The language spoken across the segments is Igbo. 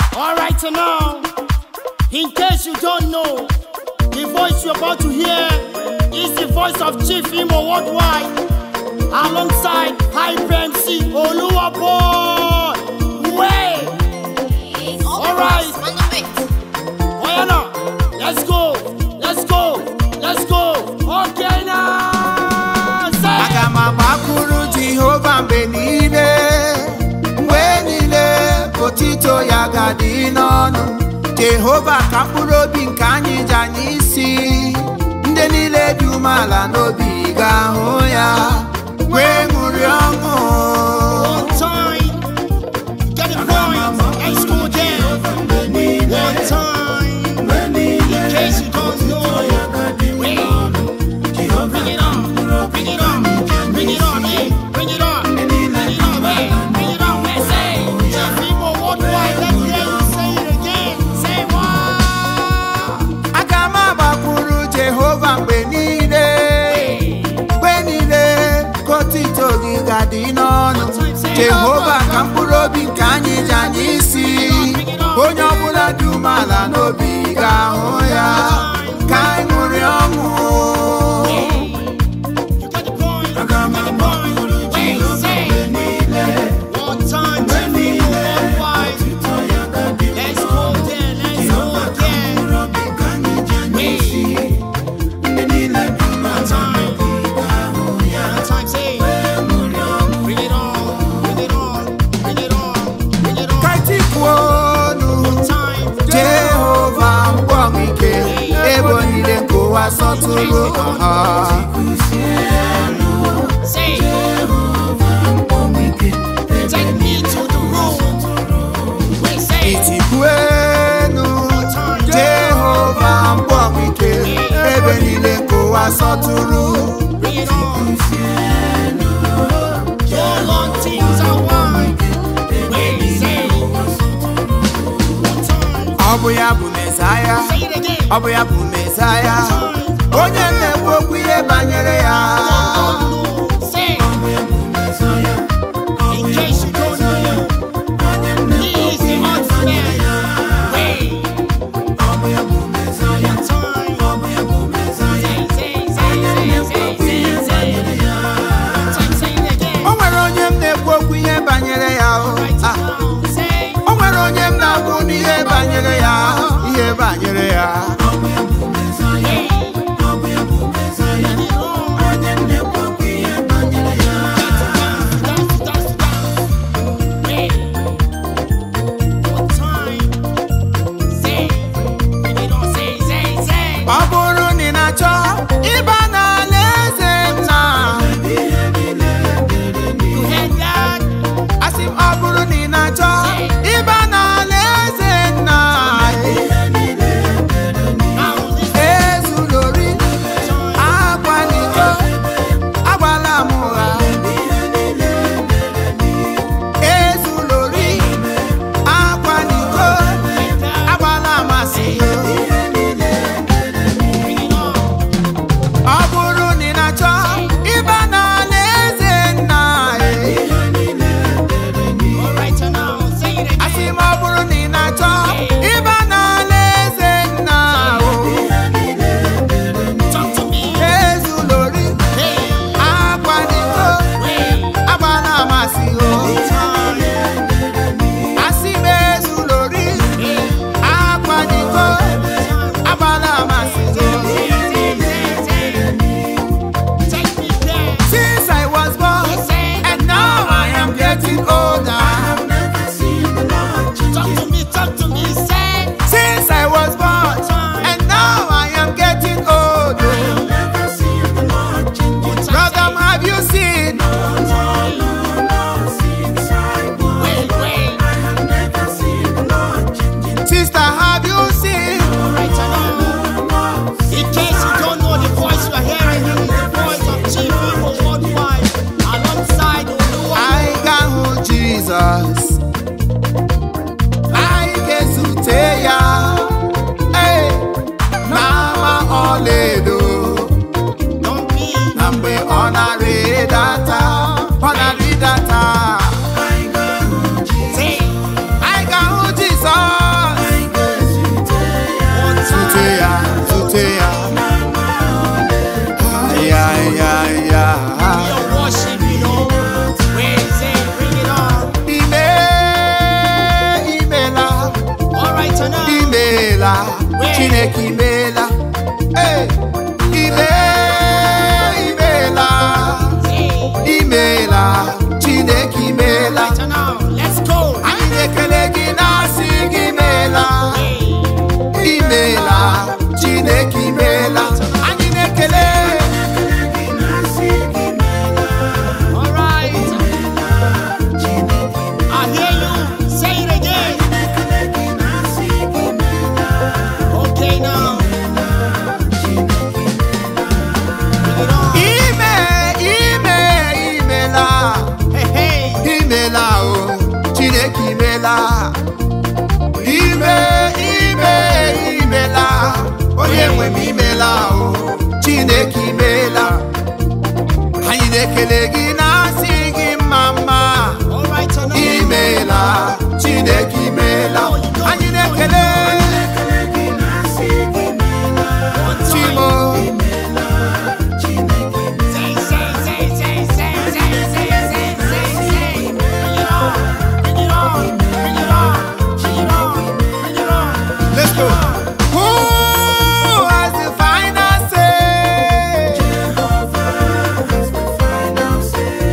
Alright, so now, in case you don't know, the voice you're about to hear is the voice of Chief Imo Worldwide, alongside Hype MC Oluwaboy. Way! Alright, oh now, let's go, let's go, let's go. Okay now, say Agama bakuru Jehovah benile, wenile potito yagadi nono. Jehovah kapuro binkani janisi, ndenile dumala no biga hoya, we muriongo. one time, get it going, let's go again. One time, in case you don't know, wait, bring it on, bring it on, bring it on, hey, bring it on, bring it on, hey, bring it on, let's say, Chief Imo Worldwide, let me hear you say it again, say what? Agama bakuru Jehovah benile, benile potito yagadi nono. Jehovah kapuro binkani janisi, onye ọbụla dị umeala n'obi ga-ahụ ya ka anyị ṅụrịa You got the point, you got the point, wait, say, one time, Chief Imo Worldwide, let's go again, let's go again, wait, one time, say, bring it on, bring it on, bring it on, bring it on, ka itikwuonu one time, Jehova mgbọ m ike ebe niile nke ụwa sọtụrụ say, take me to the room, wait, say, itikwuenu Jehova mgbọ m ike ebe niile nke ụwa sọtụrụ. bring it on, all on things are one, wait, say, one time, Ọ bụ ya bụ Mesaya, say it again, ọ bụ ya bụ Mesaya, onye na-ekwu okwu ihe banyere ya. say, in case you don't know, he is the ultimate, wait, one time, say, one time, say it again, O nwere onye m na-ekwu okwu ihe banyere ya o. Ah, say, o nwere onye m na-agwụ n'ihe banyere ya, ihe banyere ya. imeela, Chineke imeela. Hey, imeela, imeela, Chineke imeela. Let's go. Anyị na-ekele gị na-asị gị imeela, imeela, Chineke imeela. Anyị na-ekele. All right. I hear you. Say it again. Okay now. Bring it on. Imeela. Hey, hey. Imeela o, Chineke imeela. Imeela. Onye nwe m imeela o, Chineke imeela. Anyị na-ekele gị na-asị gị mma mma. All right, so now. Imeela, Chineke imeela. Anyị na-ekele Chimo. Say. Bring it on. Bring it on. Let's go. Who has the final say?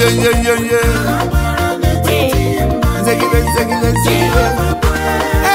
Zegile, zegile, zegile.